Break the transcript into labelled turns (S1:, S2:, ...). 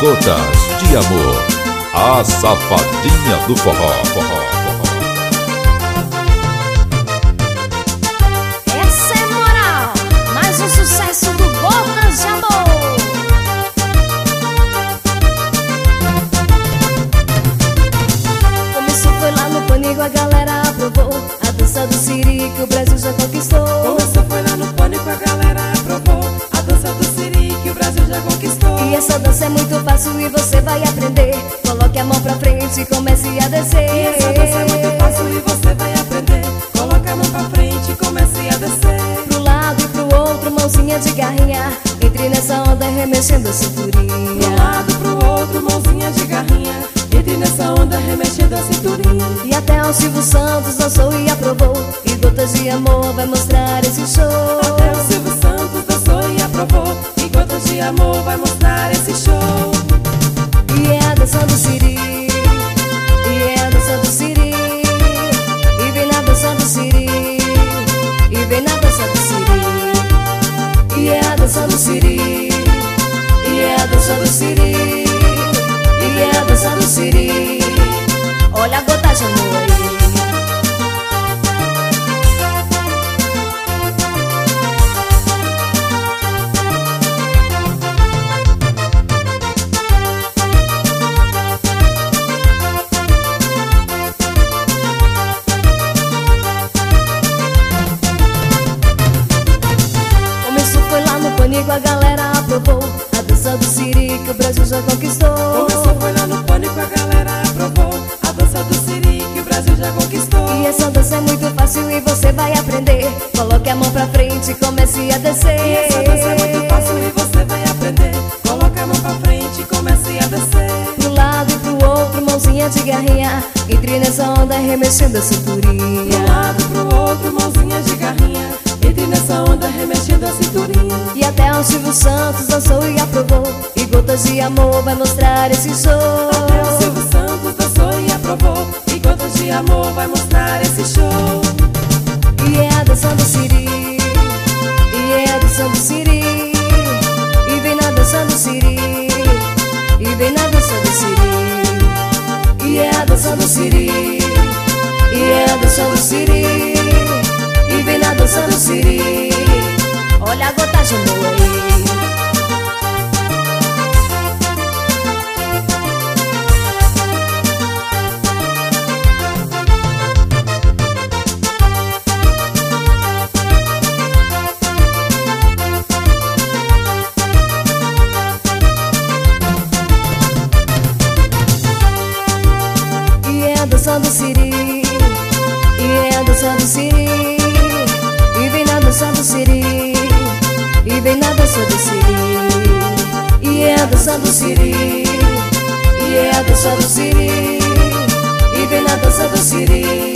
S1: Gotas de Amor, a safadinha do forró.
S2: Essa é moral, mais um sucesso do Gotas de Amor. Começou foi lá no Pânico, a galera aprovou a dança do Siri que o Brasil já conquistou.
S3: Começou foi lá no Pânico, a galera aprovou a dança do Siri que o Brasil já conquistou.
S2: E essa dança é muito fácil e você vai aprender. Coloque a mão pra frente e comece a descer.
S3: E essa dança é muito fácil e você vai aprender. Coloca a mão pra frente e comece a descer.
S2: Pro lado e pro outro, mãozinha de garrinha. Entre nessa onda remexendo a cinturinha.
S3: Pro lado, pro outro, mãozinha de garrinha. Entre nessa onda remexendo a cinturinha.
S2: E até o Silvio Santos dançou e aprovou. E Gotas de Amor vai mostrar esse show.
S3: Até o Silvio Santos dançou e aprovou. E Gotas de Amor vai mostrar esse show.
S2: E é a dança do Siri, e é a dança do Siri. E vem na dança do Siri, e vem na dança do Siri. E é a dança do Siri, e é a dança do Siri. E é a dança do Siri. Olha a gota de amor aí. A galera aprovou a dança do Siri que o Brasil já conquistou.
S3: Começou foi lá no Pânico, a galera aprovou a dança do Siri que o Brasil já conquistou.
S2: E essa dança é muito fácil e você vai aprender. Coloque a mão pra frente e comece a descer.
S3: E essa dança é muito fácil e você vai aprender. Coloca a mão pra frente e comece a descer.
S2: Pro lado e pro outro, mãozinha de garrinha. Entre nessa onda remexendo a cinturinha.
S3: Pro lado, pro outro, mãozinha de garrinha. Entre nessa onda remexendo a cinturinha.
S2: E até o Silvio Santos dançou e aprovou. E Gotas de Amor vai mostrar esse show.
S3: Até o Silvio Santos dançou e aprovou. E Gotas de Amor vai mostrar esse show.
S2: E é a dança do Siri, e é a dança do Siri. E vem na dança do Siri, e vem na dança do Siri. E é a dança do Siri, e é a dança do Siri. E vem na dança do Siri. Olha a gota de amor aí. E é a dança do Siri, e é a dança do Siri. E vem na dança do Siri, e vem na dança do Siri. E é a dança do Siri, e é a dança do Siri. E vem na dança do Siri.